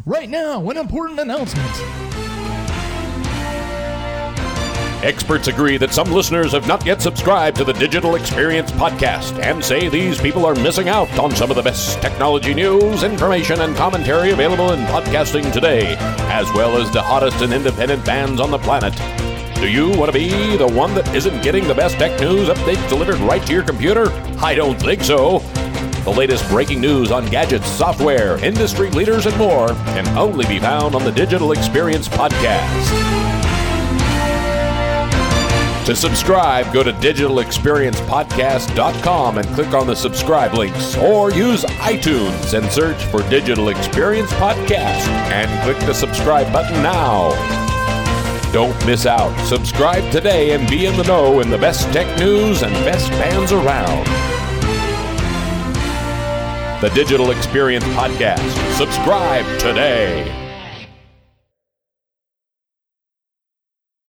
Right now, an important announcement. Experts agree that some listeners have not yet subscribed to the Digital Experience Podcast and say these people are missing out on some of the best technology news, information, and commentary available in podcasting today, as well as the hottest and independent bands on the planet. Do you want to be the one that isn't getting the best tech news updates delivered right to your computer? I don't think so. The latest breaking news on gadgets, software, industry leaders, and more can only be found on the Digital Experience Podcast. To subscribe, go to digitalexperiencepodcast.com and click on the subscribe links, or use iTunes and search for Digital Experience Podcast and click the subscribe button now. Don't miss out. Subscribe today and be in the know in the best tech news and best bands around. The Digital Experience Podcast. Subscribe today.